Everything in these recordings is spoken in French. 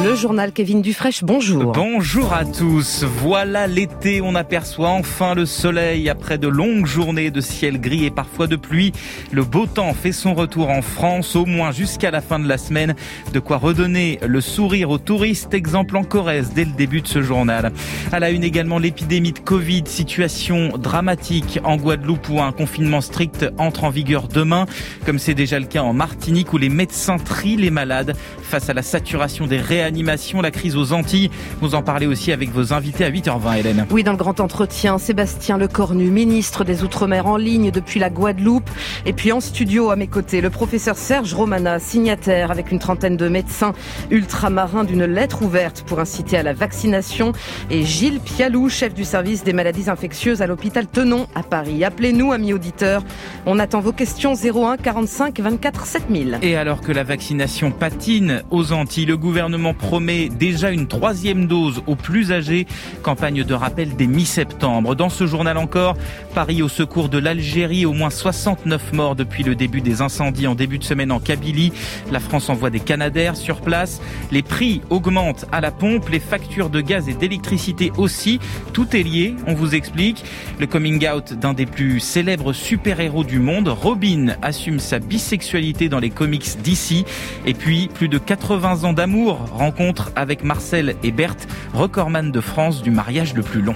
Le journal Kevin Dufraîche, bonjour. Bonjour à tous. Voilà l'été, on aperçoit enfin le soleil après de longues journées de ciel gris et parfois de pluie. Le beau temps fait son retour en France, au moins jusqu'à la fin de la semaine. De quoi redonner le sourire aux touristes, exemple en Corrèze dès le début de ce journal. À la une également l'épidémie de Covid, situation dramatique en Guadeloupe où un confinement strict entre en vigueur demain, comme c'est déjà le cas en Martinique où les médecins trient les malades face à la saturation des réanimations, la crise aux Antilles. Vous en parlez aussi avec vos invités à 8h20, Hélène. Oui, dans le grand entretien, Sébastien Lecornu, ministre des Outre-mer en ligne depuis la Guadeloupe. Et puis en studio à mes côtés, le professeur Serge Romana, signataire avec une trentaine de médecins ultramarins d'une lettre ouverte pour inciter à la vaccination. Et Gilles Pialou, chef du service des maladies infectieuses à l'hôpital Tenon à Paris. Appelez-nous, amis auditeurs. On attend vos questions 01 45 24 7000. Et alors que la vaccination patine aux Antilles, le gouvernement promet déjà une 3e dose aux plus âgés. Campagne de rappel dès mi-septembre. Dans ce journal encore, Paris au secours de l'Algérie. Au moins 69 morts depuis le début des incendies en début de semaine en Kabylie. La France envoie des Canadair sur place. Les prix augmentent à la pompe. Les factures de gaz et d'électricité aussi. Tout est lié, on vous explique. Le coming out d'un des plus célèbres super-héros du monde. Robin assume sa bisexualité dans les comics d'ici. Et puis, plus de 80 ans d'amour, rencontre avec Marcel et Berthe, recordman de France du mariage le plus long.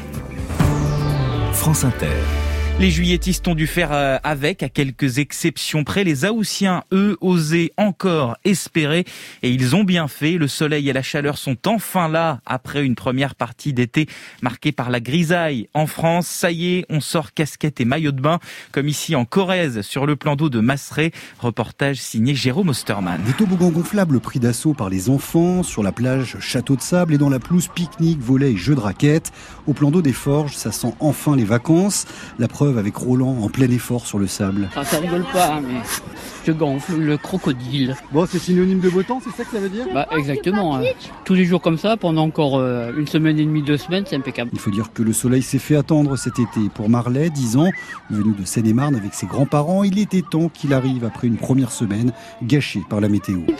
France Inter. Les juilletistes ont dû faire avec, à quelques exceptions près. Les Haussiens, eux, osaient encore espérer. Et ils ont bien fait. Le soleil et la chaleur sont enfin là, après une première partie d'été marquée par la grisaille. En France, ça y est, on sort casquette et maillot de bain, comme ici en Corrèze, sur le plan d'eau de Masseray. Reportage signé Jérôme Osterman. Des toboggans gonflables pris d'assaut par les enfants, sur la plage château de sable et dans la pelouse pique-nique, volets et jeux de raquettes. Au plan d'eau des Forges, ça sent enfin les vacances. La preuve avec Roland en plein effort sur le sable. Ça rigole pas, mais je gonfle le crocodile. Bon, c'est synonyme de beau temps, c'est ça que ça veut dire ? Exactement. Tous les jours comme ça, pendant encore une semaine et demie, 2 semaines, c'est impeccable. Il faut dire que le soleil s'est fait attendre cet été. Pour Marley, 10 ans, venu de Seine-et-Marne avec ses grands-parents, il était temps qu'il arrive après une première semaine gâchée par la météo. Il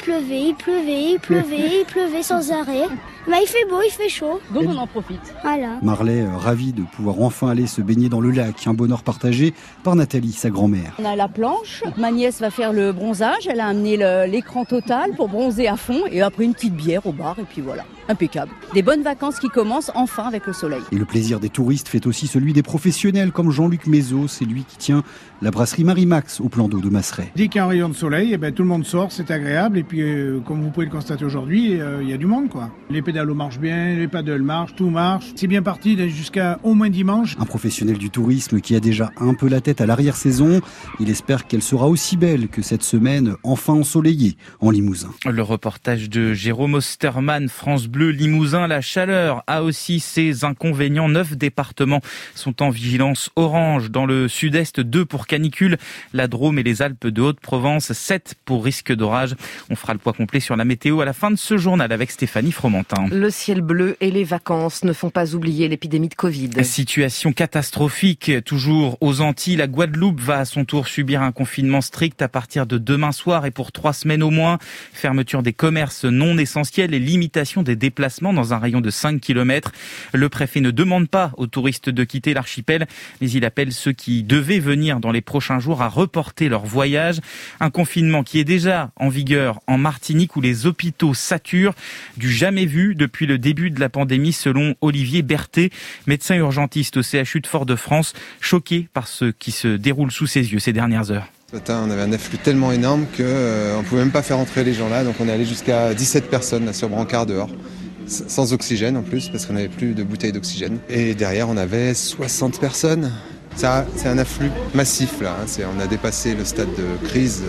pleuvait sans arrêt. Il fait beau, il fait chaud. Donc on en profite. Voilà. Marley, ravi de pouvoir enfin aller se baigner dans le lac, un bonheur partagé par Nathalie, sa grand-mère. On a la planche, ma nièce va faire le bronzage, elle a amené l'écran total pour bronzer à fond et après une petite bière au bar et puis voilà, impeccable. Des bonnes vacances qui commencent enfin avec le soleil. Et le plaisir des touristes fait aussi celui des professionnels comme Jean-Luc Mézot, c'est lui qui tient la brasserie Marie-Max au plan d'eau de Masseray. Dès qu'il y a un rayon de soleil, tout le monde sort, c'est agréable et puis comme vous pouvez le constater aujourd'hui, il y a du monde quoi. Les pédalos marchent bien, les paddles marchent, tout marche. C'est bien parti jusqu'à au moins dimanche. Un professionnel du tourisme qui a déjà un peu la tête à l'arrière-saison. Il espère qu'elle sera aussi belle que cette semaine enfin ensoleillée en Limousin. Le reportage de Jérôme Osterman, France Bleu Limousin. La chaleur a aussi ses inconvénients. 9 départements sont en vigilance orange. Dans le sud-est, 2 pour canicule, la Drôme et les Alpes de Haute-Provence, 7 pour risque d'orage. On fera le point complet sur la météo à la fin de ce journal avec Stéphanie Fromentin. Le ciel bleu et les vacances ne font pas oublier l'épidémie de Covid. Situation catastrophique toujours aux Antilles. La Guadeloupe va à son tour subir un confinement strict à partir de demain soir et pour 3 semaines au moins. Fermeture des commerces non essentiels et limitation des déplacements dans un rayon de 5 km. Le préfet ne demande pas aux touristes de quitter l'archipel, mais il appelle ceux qui devaient venir dans les prochains jours à reporter leur voyage. Un confinement qui est déjà en vigueur en Martinique où les hôpitaux saturent, du jamais vu depuis le début de la pandémie selon Olivier Berthet, médecin urgentiste au CHU de Fort-de-France, choqué par ce qui se déroule sous ses yeux ces dernières heures. Ce matin, on avait un afflux tellement énorme qu'on ne pouvait même pas faire entrer les gens là, donc on est allé jusqu'à 17 personnes là, sur brancard dehors. Sans oxygène en plus, parce qu'on n'avait plus de bouteilles d'oxygène. Et derrière, on avait 60 personnes. C'est un afflux massif là, on a dépassé le stade de crise,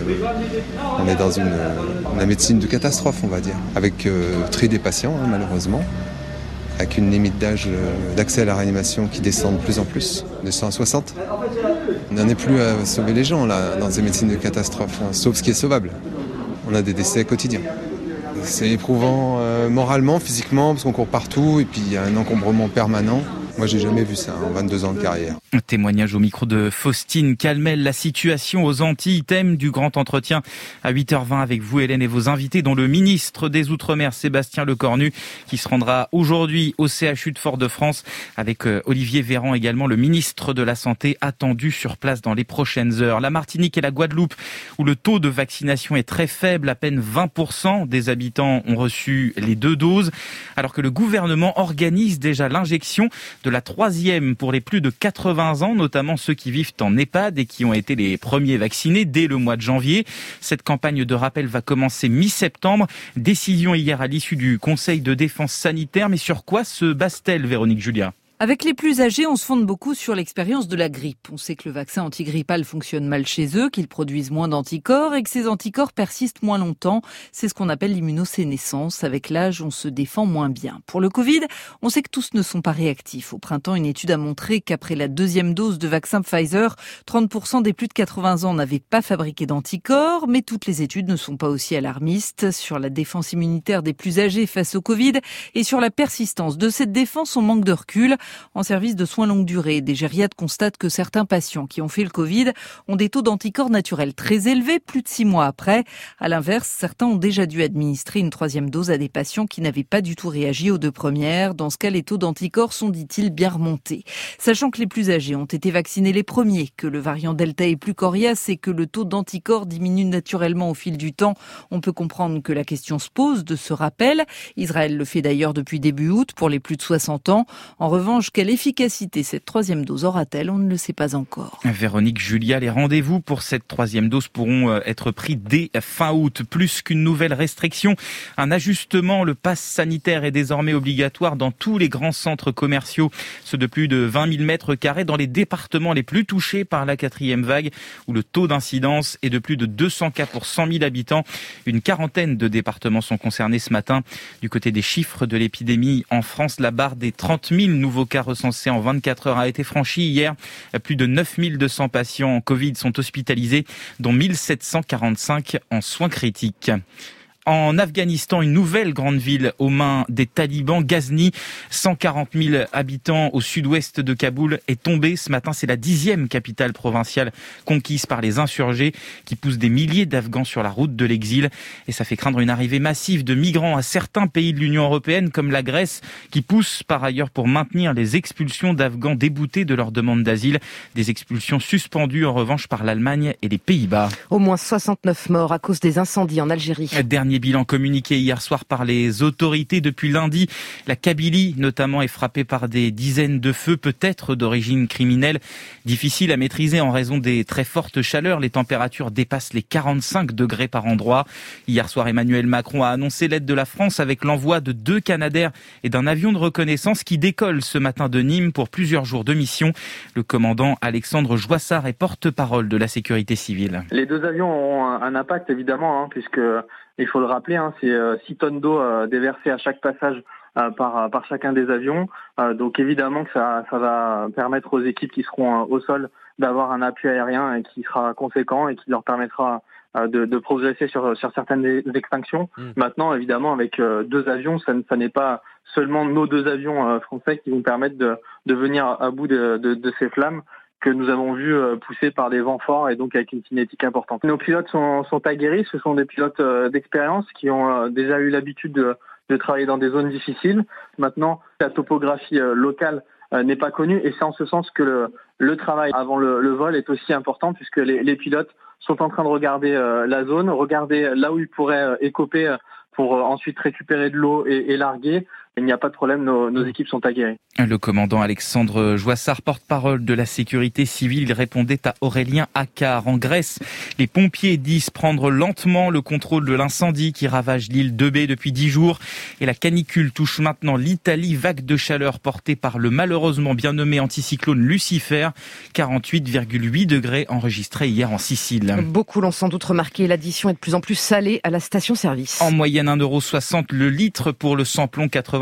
on est dans la médecine de catastrophe on va dire, avec tri des patients malheureusement, avec une limite d'âge d'accès à la réanimation qui descend de plus en plus, descend à 60. On n'en est plus à sauver les gens là, dans ces médecines de catastrophe, sauf ce qui est sauvable. On a des décès quotidiens. C'est éprouvant moralement, physiquement, parce qu'on court partout et puis il y a un encombrement permanent. Moi, j'ai jamais vu ça en 22 ans de carrière. Un témoignage au micro de Faustine Calmel. La situation aux Antilles, thème du grand entretien à 8h20 avec vous, Hélène, et vos invités, dont le ministre des Outre-mer, Sébastien Lecornu, qui se rendra aujourd'hui au CHU de Fort-de-France, avec Olivier Véran également, le ministre de la Santé, attendu sur place dans les prochaines heures. La Martinique et la Guadeloupe, où le taux de vaccination est très faible, à peine 20% des habitants ont reçu les 2 doses, alors que le gouvernement organise déjà l'injection de la 3e pour les plus de 80 ans, notamment ceux qui vivent en EHPAD et qui ont été les premiers vaccinés dès le mois de janvier. Cette campagne de rappel va commencer mi-septembre. Décision hier à l'issue du Conseil de défense sanitaire. Mais sur quoi se base-t-elle, Véronique Julia ? Avec les plus âgés, on se fonde beaucoup sur l'expérience de la grippe. On sait que le vaccin antigrippal fonctionne mal chez eux, qu'ils produisent moins d'anticorps et que ces anticorps persistent moins longtemps. C'est ce qu'on appelle l'immunosénescence. Avec l'âge, on se défend moins bien. Pour le Covid, on sait que tous ne sont pas réactifs. Au printemps, une étude a montré qu'après la 2e dose de vaccin Pfizer, 30% des plus de 80 ans n'avaient pas fabriqué d'anticorps. Mais toutes les études ne sont pas aussi alarmistes. Sur la défense immunitaire des plus âgés face au Covid et sur la persistance de cette défense, on manque de recul. En service de soins longue durée, des gériatres constatent que certains patients qui ont fait le Covid ont des taux d'anticorps naturels très élevés, plus de 6 mois après. À l'inverse, certains ont déjà dû administrer une 3e dose à des patients qui n'avaient pas du tout réagi aux 2 premières. Dans ce cas, les taux d'anticorps sont, dit-il, bien remontés. Sachant que les plus âgés ont été vaccinés les premiers, que le variant Delta est plus coriace et que le taux d'anticorps diminue naturellement au fil du temps, on peut comprendre que la question se pose de ce rappel. Israël le fait d'ailleurs depuis début août pour les plus de 60 ans. En revanche, quelle efficacité cette 3e dose aura-t-elle ? On ne le sait pas encore. Véronique Julia, les rendez-vous pour cette 3e dose pourront être pris dès fin août. Plus qu'une nouvelle restriction, un ajustement. Le pass sanitaire est désormais obligatoire dans tous les grands centres commerciaux, ceux de plus de 20 000 mètres carrés, dans les départements les plus touchés par la 4e vague, où le taux d'incidence est de plus de 200 cas pour 100 000 habitants. Une quarantaine de départements sont concernés ce matin. Du côté des chiffres de l'épidémie, en France, la barre des 30 000 nouveaux cas recensés en 24 heures a été franchie hier. Plus de 9 200 patients en Covid sont hospitalisés, dont 1 745 en soins critiques. En Afghanistan, une nouvelle grande ville aux mains des talibans, Ghazni, 140 000 habitants au sud-ouest de Kaboul, est tombée ce matin. C'est la 10e capitale provinciale conquise par les insurgés qui poussent des milliers d'Afghans sur la route de l'exil. Et ça fait craindre une arrivée massive de migrants à certains pays de l'Union européenne, comme la Grèce, qui pousse par ailleurs pour maintenir les expulsions d'Afghans déboutés de leur demande d'asile. Des expulsions suspendues en revanche par l'Allemagne et les Pays-Bas. Au moins 69 morts à cause des incendies en Algérie. Dernier bilan communiqué hier soir par les autorités. Depuis lundi, la Kabylie notamment est frappée par des dizaines de feux, peut-être d'origine criminelle. Difficile à maîtriser en raison des très fortes chaleurs. Les températures dépassent les 45 degrés par endroit. Hier soir, Emmanuel Macron a annoncé l'aide de la France avec l'envoi de 2 Canadair et d'un avion de reconnaissance qui décolle ce matin de Nîmes pour plusieurs jours de mission. Le commandant Alexandre Joissard est porte-parole de la sécurité civile. Les 2 avions ont un impact évidemment, puisque il faut le rappeler, c'est 6 tonnes d'eau déversées à chaque passage par chacun des avions. Donc évidemment que ça va permettre aux équipes qui seront au sol d'avoir un appui aérien et qui sera conséquent et qui leur permettra de progresser sur certaines extinctions. Maintenant, évidemment, avec 2 avions, ça n'est pas seulement nos 2 avions français qui vont permettre de venir à bout de ces flammes que nous avons vu pousser par des vents forts et donc avec une cinétique importante. Nos pilotes sont aguerris, ce sont des pilotes d'expérience qui ont déjà eu l'habitude de travailler dans des zones difficiles. Maintenant, la topographie locale n'est pas connue et c'est en ce sens que le travail avant le vol est aussi important puisque les pilotes sont en train de regarder la zone, regarder là où ils pourraient écoper pour ensuite récupérer de l'eau et larguer. Il n'y a pas de problème, nos équipes sont aguerries. Le commandant Alexandre Joissard, porte-parole de la sécurité civile, il répondait à Aurélien Accard. En Grèce, les pompiers disent prendre lentement le contrôle de l'incendie qui ravage l'île d'Eubée depuis 10 jours. Et la canicule touche maintenant l'Italie, vague de chaleur portée par le malheureusement bien nommé anticyclone Lucifer. 48,8 degrés enregistrés hier en Sicile. Beaucoup l'ont sans doute remarqué, l'addition est de plus en plus salée à la station-service. En moyenne 1,60 € le litre pour le samplon 80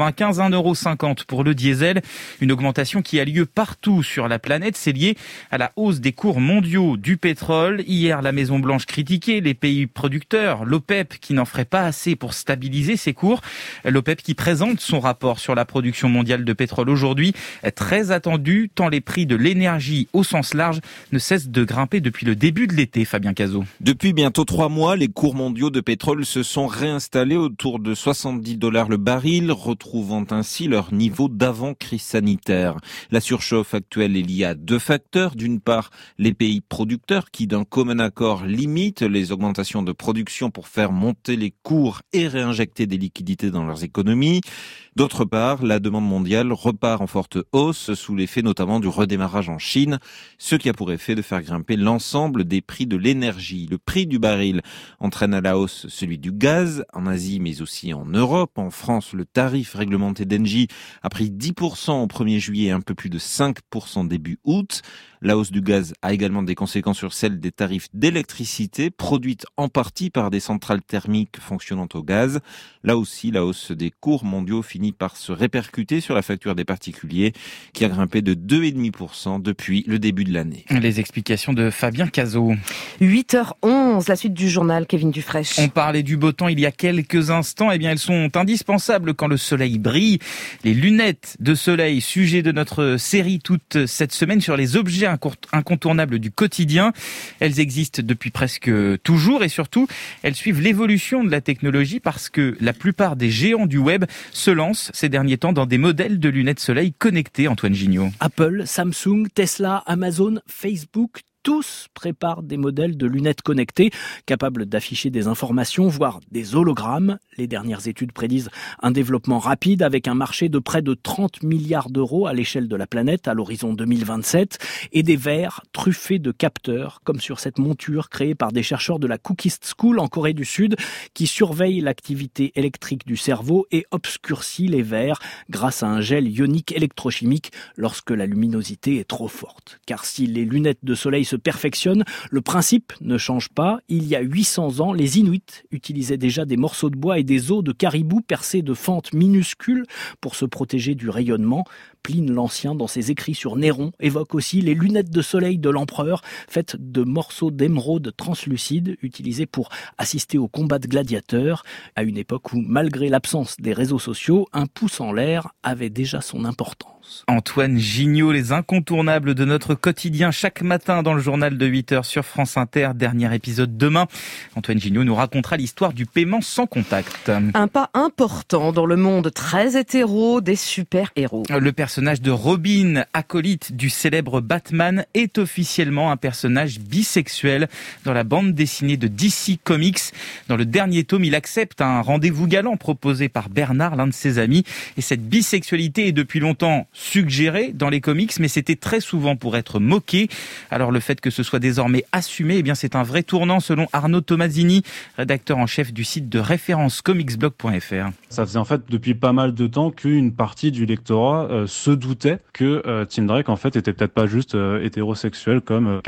1,95 €, pour le diesel. Une augmentation qui a lieu partout sur la planète. C'est lié à la hausse des cours mondiaux du pétrole. Hier, la Maison-Blanche critiquait les pays producteurs, l'OPEP, qui n'en ferait pas assez pour stabiliser ces cours. L'OPEP qui présente son rapport sur la production mondiale de pétrole aujourd'hui, très attendu, tant les prix de l'énergie au sens large ne cessent de grimper depuis le début de l'été. Fabien Cazot. Depuis bientôt 3 mois, les cours mondiaux de pétrole se sont réinstallés autour de $70 le baril, retrouvant ainsi leur niveau d'avant-crise sanitaire. La surchauffe actuelle est liée à 2 facteurs. D'une part, les pays producteurs qui, d'un commun accord, limitent les augmentations de production pour faire monter les cours et réinjecter des liquidités dans leurs économies. D'autre part, la demande mondiale repart en forte hausse sous l'effet notamment du redémarrage en Chine, ce qui a pour effet de faire grimper l'ensemble des prix de l'énergie. Le prix du baril entraîne à la hausse celui du gaz en Asie mais aussi en Europe. En France, le tarif réglementé d'Engie a pris 10% au 1er juillet et un peu plus de 5% début août. La hausse du gaz a également des conséquences sur celle des tarifs d'électricité produite en partie par des centrales thermiques fonctionnant au gaz. Là aussi, la hausse des cours mondiaux finit par se répercuter sur la facture des particuliers qui a grimpé de 2,5% depuis le début de l'année. Les explications de Fabien Cazot. 8h11, la suite du journal, Kevin Dufraîche. On parlait du beau temps il y a quelques instants. Eh bien, elles sont indispensables quand le soleil brille. Les lunettes de soleil, sujet de notre série toute cette semaine sur les objets incontournables du quotidien. Elles existent depuis presque toujours et surtout, elles suivent l'évolution de la technologie parce que la plupart des géants du web se lancent ces derniers temps dans des modèles de lunettes soleil connectées. Antoine Gignot. Apple, Samsung, Tesla, Amazon, Facebook, tous préparent des modèles de lunettes connectées capables d'afficher des informations, voire des hologrammes. Les dernières études prédisent un développement rapide avec un marché de près de 30 milliards d'euros à l'échelle de la planète à l'horizon 2027 et des verres truffés de capteurs comme sur cette monture créée par des chercheurs de la Kookist School en Corée du Sud qui surveillent l'activité électrique du cerveau et obscurcit les verres grâce à un gel ionique électrochimique lorsque la luminosité est trop forte. Car si les lunettes de soleil se perfectionnent, le principe ne change pas. Il y a 800 ans, les Inuits utilisaient déjà des morceaux de bois et des os de caribou percés de fentes minuscules pour se protéger du rayonnement. Pline l'Ancien, dans ses écrits sur Néron, évoque aussi les lunettes de soleil de l'empereur, faites de morceaux d'émeraude translucides utilisés pour assister aux combats de gladiateurs, à une époque où, malgré l'absence des réseaux sociaux, un pouce en l'air avait déjà son importance. Antoine Gignot, les incontournables de notre quotidien chaque matin dans le journal de 8h sur France Inter. Dernier épisode demain. Antoine Gignot nous racontera l'histoire du paiement sans contact. Un pas important dans le monde très hétéro des super-héros. Le personnage de Robin, acolyte du célèbre Batman, est officiellement un personnage bisexuel dans la bande dessinée de DC Comics. Dans le dernier tome, il accepte un rendez-vous galant proposé par Bernard, l'un de ses amis. Et cette bisexualité est depuis longtemps suggéré dans les comics, mais c'était très souvent pour être moqué. Alors le fait que ce soit désormais assumé, eh bien c'est un vrai tournant selon Arnaud Tomasini, rédacteur en chef du site de référence comicsblog.fr. Ça faisait en fait depuis pas mal de temps qu'une partie du lectorat se doutait que Tim Drake en fait était peut-être pas juste hétérosexuel comme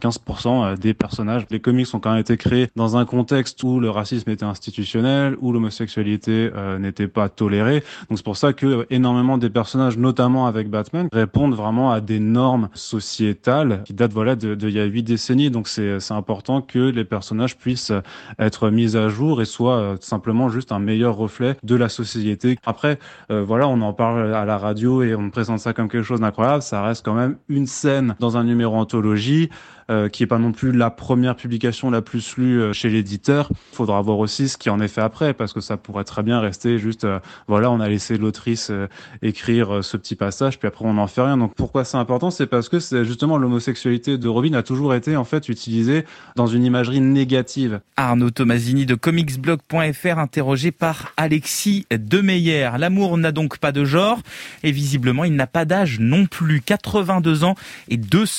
95% des personnages. Les comics ont quand même été créés dans un contexte où le racisme était institutionnel, où l'homosexualité n'était pas tolérée. Donc c'est pour ça que énormément des personnages, notamment avec Batman, répondent vraiment à des normes sociétales qui datent de il y a 8 décennies. Donc c'est important que les personnages puissent être mis à jour et soient simplement juste un meilleur reflet de la société. Après, on en parle à la radio et on présente ça comme quelque chose d'incroyable. Ça reste quand même une scène dans un numéro anthologie qui est pas non plus la première publication la plus lue chez l'éditeur. Il faudra voir aussi ce qui en est fait après, parce que ça pourrait très bien rester juste, on a laissé l'autrice écrire ce petit passage, puis après on n'en fait rien. Donc pourquoi c'est important? C'est parce que c'est justement l'homosexualité de Robin a toujours été en fait utilisée dans une imagerie négative. Arnaud Tomasini de comicsblog.fr, interrogé par Alexis Demeyer. L'amour n'a donc pas de genre, et visiblement il n'a pas d'âge non plus. 82 ans et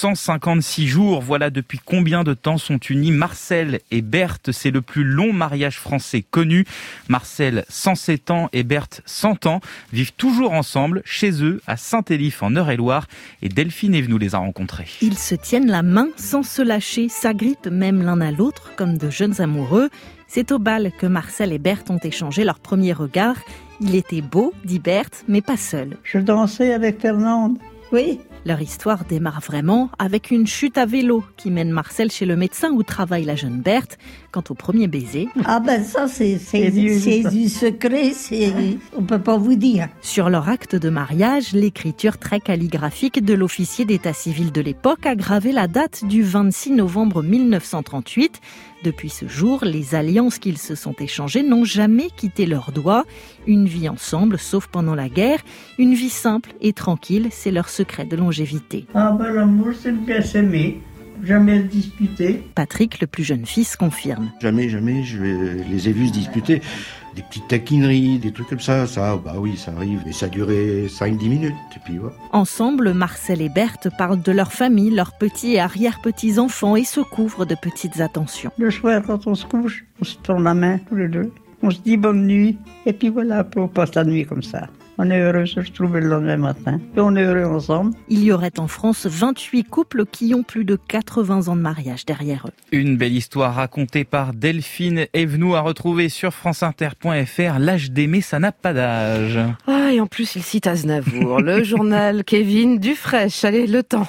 256 jours. Voilà depuis combien de temps sont unis Marcel et Berthe. C'est le plus long mariage français connu. Marcel, 107 ans, et Berthe, 100 ans, vivent toujours ensemble chez eux à Saint-Élif en Eure-et-Loire. Et Delphine Evenou les a rencontrés. Ils se tiennent la main sans se lâcher, s'agrippent même l'un à l'autre comme de jeunes amoureux. C'est au bal que Marcel et Berthe ont échangé leur premier regard. Il était beau, dit Berthe, mais pas seul. Je dansais avec Fernande. Oui. Leur histoire démarre vraiment avec une chute à vélo qui mène Marcel chez le médecin où travaille la jeune Berthe. Quant au premier baiser... Ah ben ça c'est du secret, on peut pas vous dire. Sur leur acte de mariage, l'écriture très calligraphique de l'officier d'état civil de l'époque a gravé la date du 26 novembre 1938. Depuis ce jour, les alliances qu'ils se sont échangées n'ont jamais quitté leurs doigts. Une vie ensemble, sauf pendant la guerre. Une vie simple et tranquille, c'est leur secret de longévité. Ah ben l'amour, c'est bien s'aimer. Jamais disputé. Patrick, le plus jeune fils, confirme. Jamais je les ai vus se disputer. Des petites taquineries, des trucs comme ça, bah oui, ça arrive. Et ça a duré 5-10 minutes, et puis voilà. Ensemble, Marcel et Berthe parlent de leur famille, leurs petits et arrière-petits-enfants et se couvrent de petites attentions. Le soir, quand on se couche, on se tourne la main, tous les deux. On se dit bonne nuit, et puis voilà, après on passe la nuit comme ça. On est heureux de se retrouver le lendemain matin. Et on est heureux ensemble. Il y aurait en France 28 couples qui ont plus de 80 ans de mariage derrière eux. Une belle histoire racontée par Delphine Evenou à retrouver sur franceinter.fr. L'âge d'aimer, ça n'a pas d'âge. Ah, et en plus, il cite Aznavour. Le journal Kevin Dufraîche. Allez, le temps.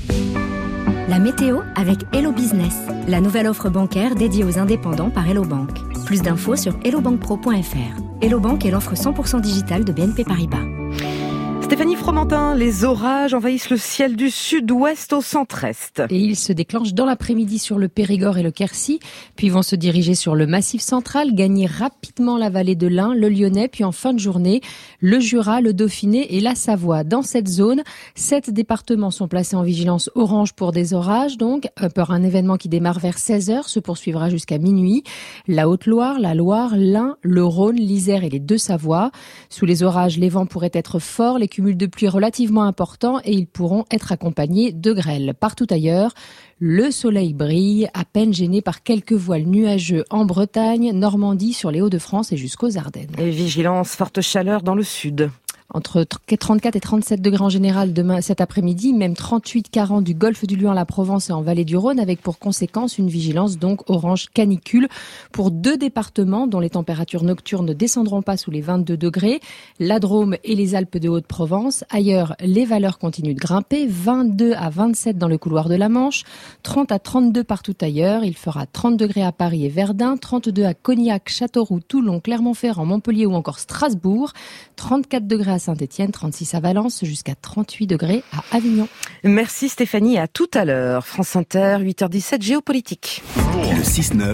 La météo avec Hello Business, la nouvelle offre bancaire dédiée aux indépendants par Hello Bank. Plus d'infos sur hellobank.pro.fr. Hello Bank est l'offre 100% digitale de BNP Paribas. Stéphanie Fromentin, les orages envahissent le ciel du sud-ouest au centre-est. Et ils se déclenchent dans l'après-midi sur le Périgord et le Quercy, puis vont se diriger sur le Massif central, gagner rapidement la vallée de l'Ain, le Lyonnais, puis en fin de journée, le Jura, le Dauphiné et la Savoie. Dans cette zone, 7 départements sont placés en vigilance orange pour des orages, donc pour un événement qui démarre vers 16h, se poursuivra jusqu'à minuit. La Haute-Loire, la Loire, l'Ain, le Rhône, l'Isère et les Deux-Savoies. Sous les orages, les vents pourraient être forts, les cumuls de pluie relativement importants et ils pourront être accompagnés de grêle. Partout ailleurs, le soleil brille, à peine gêné par quelques voiles nuageux en Bretagne, Normandie, sur les Hauts-de-France et jusqu'aux Ardennes. Et vigilance, forte chaleur dans le sud. Entre 34 et 37 degrés en général demain, cet après-midi, même 38-40 du golfe du Lion à la Provence et en vallée du Rhône, avec pour conséquence une vigilance donc orange canicule pour 2 départements dont les températures nocturnes ne descendront pas sous les 22 degrés, la Drôme et les Alpes de Haute-Provence. Ailleurs, les valeurs continuent de grimper, 22 à 27 dans le couloir de la Manche, 30 à 32 partout ailleurs. Il fera 30 degrés à Paris et Verdun, 32 à Cognac, Châteauroux, Toulon, Clermont-Ferrand, Montpellier ou encore Strasbourg, 34 degrés à Saint-Étienne, 36 à Valence, jusqu'à 38 degrés à Avignon. Merci Stéphanie, à tout à l'heure. France Inter, 8h17, géopolitique. Le 6-9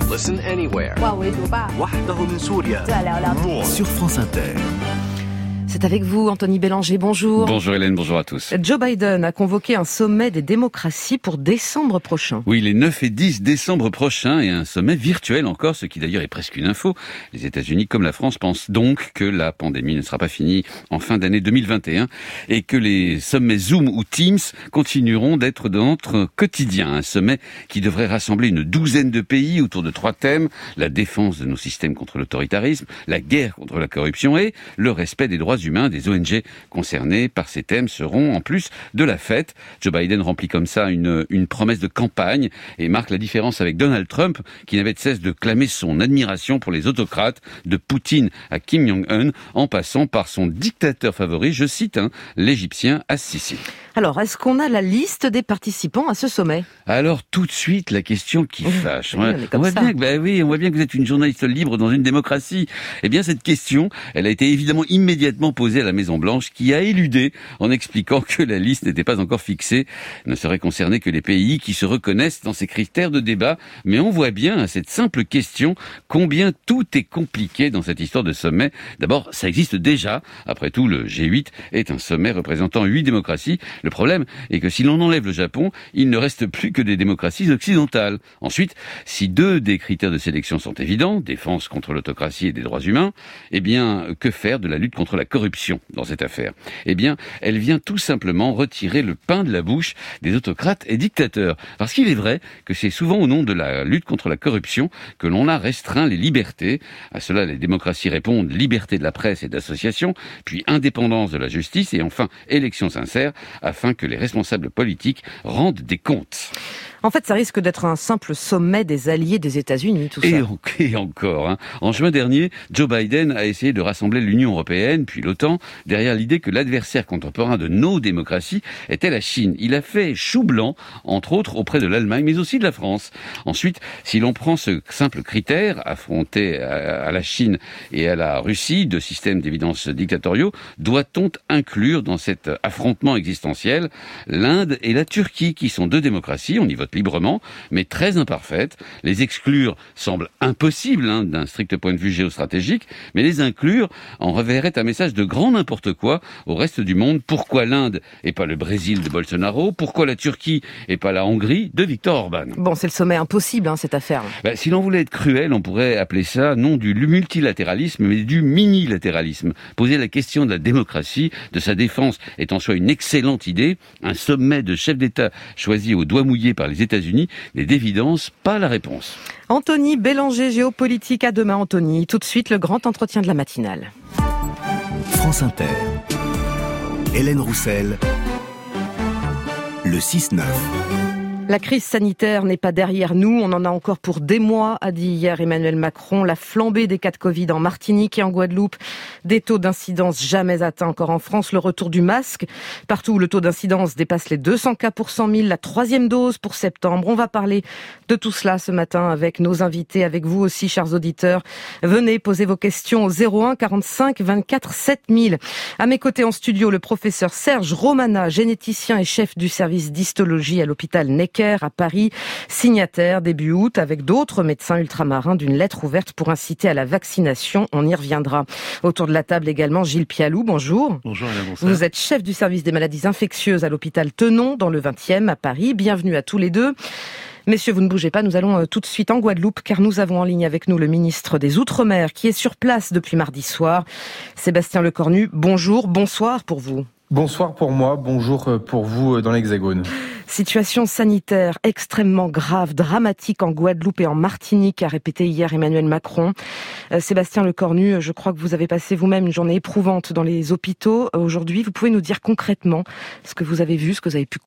sur France Inter. C'est avec vous, Anthony Bélanger, bonjour. Bonjour Hélène, bonjour à tous. Joe Biden a convoqué un sommet des démocraties pour décembre prochain. Oui, les 9 et 10 décembre prochains, et un sommet virtuel encore, ce qui d'ailleurs est presque une info. Les États-Unis, comme la France, pensent donc que la pandémie ne sera pas finie en fin d'année 2021 et que les sommets Zoom ou Teams continueront d'être dans notre quotidien. Un sommet qui devrait rassembler une douzaine de pays autour de 3 thèmes: la défense de nos systèmes contre l'autoritarisme, la guerre contre la corruption et le respect des droits humains. Des ONG concernées par ces thèmes seront en plus de la fête. Joe Biden remplit comme ça une promesse de campagne et marque la différence avec Donald Trump, qui n'avait de cesse de clamer son admiration pour les autocrates, de Poutine à Kim Jong-un, en passant par son dictateur favori, je cite, l'Égyptien As-Sisi. Alors, est-ce qu'on a la liste des participants à ce sommet ? Alors, tout de suite, la question qui fâche. On voit bien que vous êtes une journaliste libre dans une démocratie. Eh bien, cette question, elle a été évidemment immédiatement posée à la Maison-Blanche, qui a éludé en expliquant que la liste n'était pas encore fixée. Ne seraient concernés que les pays qui se reconnaissent dans ces critères de débat. Mais on voit bien à cette simple question combien tout est compliqué dans cette histoire de sommet. D'abord, ça existe déjà. Après tout, le G8 est un sommet représentant 8 démocraties. Le problème est que si l'on enlève le Japon, il ne reste plus que des démocraties occidentales. Ensuite, si 2 des critères de sélection sont évidents, défense contre l'autocratie et des droits humains, eh bien, que faire de la lutte contre la corruption dans cette affaire? Eh bien, elle vient tout simplement retirer le pain de la bouche des autocrates et dictateurs. Parce qu'il est vrai que c'est souvent au nom de la lutte contre la corruption que l'on a restreint les libertés. À cela, les démocraties répondent liberté de la presse et d'association, puis indépendance de la justice et enfin élections sincères afin que les responsables politiques rendent des comptes. En fait, ça risque d'être un simple sommet des alliés des États-Unis, tout ça. Et encore, hein. En juin dernier, Joe Biden a essayé de rassembler l'Union européenne, puis l'OTAN, derrière l'idée que l'adversaire contemporain de nos démocraties était la Chine. Il a fait chou blanc, entre autres auprès de l'Allemagne, mais aussi de la France. Ensuite, si l'on prend ce simple critère, affronter à la Chine et à la Russie, deux systèmes d'évidence dictatoriaux, doit-on inclure dans cet affrontement existentiel l'Inde et la Turquie, qui sont deux démocraties, on y vote librement, mais très imparfaites. Les exclure semble impossible d'un strict point de vue géostratégique, mais les inclure en reverrait un message de grand n'importe quoi au reste du monde. Pourquoi l'Inde et pas le Brésil de Bolsonaro? Pourquoi la Turquie et pas la Hongrie de Viktor Orban? Bon, c'est le sommet impossible, cette affaire. Si l'on voulait être cruel, on pourrait appeler ça non du multilatéralisme, mais du mini-latéralisme. Poser la question de la démocratie, de sa défense, est en soi une excellente idée. Un sommet de chefs d'État choisi au doigt mouillé par les États-Unis n'est d'évidence pas la réponse. Anthony Bélanger, géopolitique. À demain, Anthony. Tout de suite, le grand entretien de la matinale. France Inter. Hélène Roussel. Le 6-9. La crise sanitaire n'est pas derrière nous, on en a encore pour des mois, a dit hier Emmanuel Macron. La flambée des cas de Covid en Martinique et en Guadeloupe, des taux d'incidence jamais atteints encore en France, le retour du masque. Partout où le taux d'incidence dépasse les 200 cas pour 100 000, la 3e dose pour septembre. On va parler de tout cela ce matin avec nos invités, avec vous aussi, chers auditeurs. Venez poser vos questions au 01 45 24 7000. À mes côtés en studio, le professeur Serge Romana, généticien et chef du service d'histologie à l'hôpital Necker à Paris, signataire début août avec d'autres médecins ultramarins d'une lettre ouverte pour inciter à la vaccination. On y reviendra. Autour de la table également Gilles Pialou, bonjour. Bonjour Alain, bonsoir. Vous êtes chef du service des maladies infectieuses à l'hôpital Tenon dans le 20e à Paris. Bienvenue à tous les deux. Messieurs, vous ne bougez pas, nous allons tout de suite en Guadeloupe car nous avons en ligne avec nous le ministre des Outre-mer qui est sur place depuis mardi soir. Sébastien Lecornu, bonjour, bonsoir pour vous. Bonsoir pour moi, bonjour pour vous dans l'Hexagone. Situation sanitaire extrêmement grave, dramatique en Guadeloupe et en Martinique, a répété hier Emmanuel Macron. Sébastien Lecornu, je crois que vous avez passé vous-même une journée éprouvante dans les hôpitaux. Aujourd'hui, vous pouvez nous dire concrètement ce que vous avez vu, ce que vous avez pu